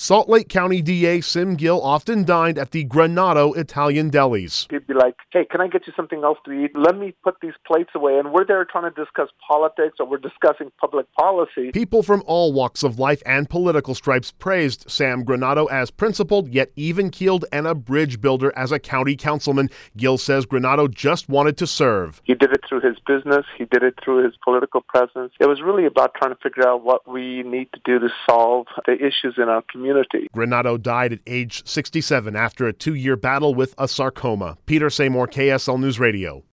Salt Lake County DA Sim Gill often dined at the Granado Italian delis. He'd be like, hey, can I get you something else to eat? Let me put these plates away. And we're there trying to discuss politics, or we're discussing public policy. People from all walks of life and political stripes praised Sam Granado as principled yet even-keeled and a bridge builder as a county councilman. Gill says Granado just wanted to serve. He did it through his business. He did it through his political presence. It was really about trying to figure out what we need to do to solve the issues in our community. Granado died at age 67 after a 2-year battle with a sarcoma. Peter Seymour, KSL News Radio.